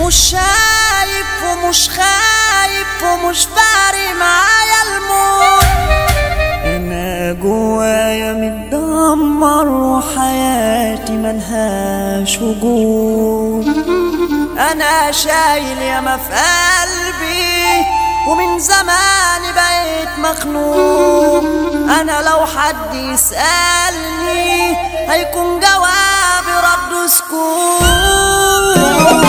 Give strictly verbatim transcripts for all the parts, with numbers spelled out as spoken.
مش شايف ومش خايف ومش فارق معايا الموت. انا جوايا متدمر وحياتي ملهاش وجود. انا شايل ياما في قلبي ومن زمان بقيت مخنوق. انا لو حد يسألني هيكون جوابي رد سكوت.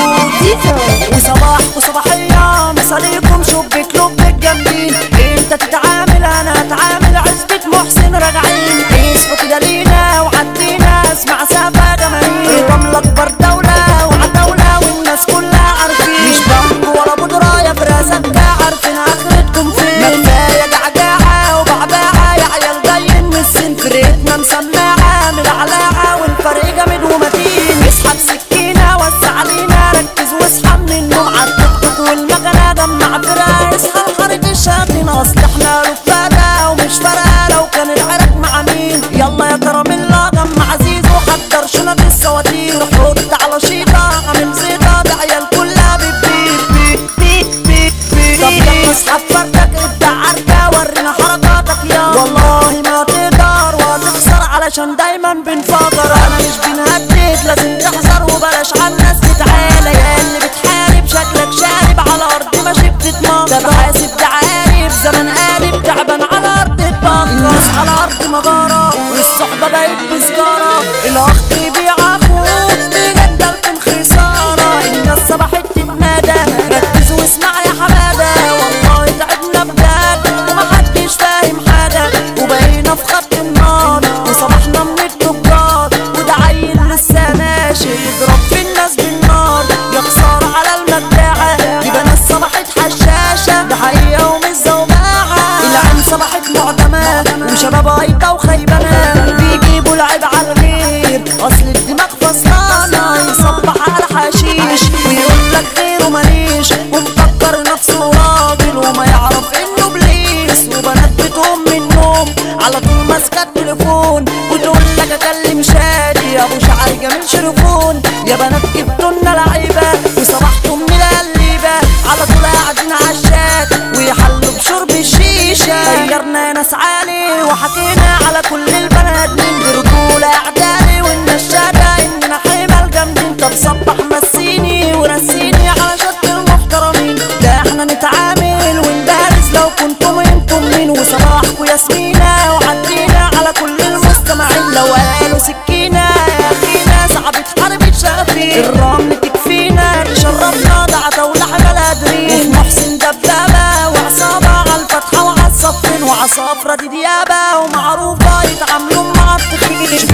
وصباح وصباحية مساليكم شبك لبك جنبي. انت تتعامل انا اتعامل عزبة محسن راجعين. اسمه كده لينا وعدينا اسمع سابا جماهير. رمل اكبر دولة وعالدولة والناس كلها عارفين. مش بنك ولا بودرة يا فراسك عارفين اخرتكم فين. مكفاية جعجاعة وبعباعة يا عيال جايين من السن. فرقتنا مسماعة من العلاعة والفرق جامد ومتين. اسحب سكينة وسع علينا ركز واصحى من النوم. عالتوك والمكنة جمع فرقة اصحى الحرج الشياطين. اصل احنا رفادة ومش فارقة لو كان العراك مع مين. يلا يا كرم الله جمع عزيز وحضر شنط السواتير. حط على شيطة عامل زيطة ده عيال كلها بتبيب بيب بيب بيب بيب. طب يلا اسحب فردك ابدع عركة ورينا حركاتك يا. والله ما تقدر وهتخسر علشان دايما بنفكر. انا مش بنهدد لازم تحذر وبلاش عالناس تتعالى. يا اللي بتحارب شكلك شارب على الارض ماشي بتتمطر. ده بحاسب ده عارف زمن قالب تعبان على الارض تبطل. الناس على الارض مجارة والصحبة بقت بسجارة. الاخ يبيع اخوه بجدل في الخسارة. الناس صبحت تتمادى ركز واسمع يا حمادة. والله تعبنا بجد ومحدش فاهم حاجة. وبقينا في خط النار وصبحنا من التجار. وده عيل لسه ماشي يضرب في الناس بالنار. يا خسارة على المداعة دي بنات صبحت حشاشة. ده حقيقة ومش زوباعة. العين صبحت معدمة وشباب عيطة وخيبانة. بيجيبوا العيب على الغير اصل الدماغ فصلانة. يصبح على حشيش ويقول لك غيره ماليش. ومفكر نفسه راجل وما يعرف انه ابليس. وبنات بتقوم من النوم على طول ماسكة التليفون وتقول لك اكلم شادي يا ابو شعر جميل شرفون. يا بنات جبتولنا لعيبة وصبحتم من القليبة. على طول قاعدين عالشات ويحلوا بشرب الشيشة. غيرنا ناس عالي وحكينا على كل البنات من برجولة اعدادي والنشادة اننا حمال جامدين. طب صبح مسيني ورسيني على شط المحترمين. ده احنا نتعامل ونبارز لو كنتم انتم مين. وصباحكوا ياسمينة وعدينا على كل المستمعين. لو قالوا سكينة يا اخينا صعب تحارب شغفين. الرمل تكفينا تشرفنا ده عتاولة حمال قادرين. محسن دبابة وعصابة عالفتحة وعالصفين. وعصافرة دي ديابة ومعروفة يتعاملوا مع التخين.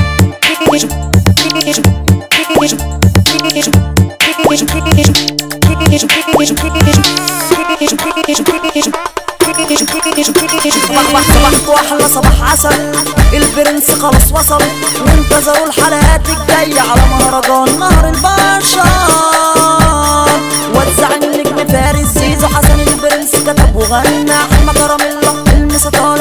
صباحكوا احلى صباح عسل. البرنس خلاص وصلت وانتظروا الحلقات الجاية على مهرجان نهر البشر. وزع النجم فارس زيزو حسن البرنس كتب وغنى. احمد كرم الله المسطار.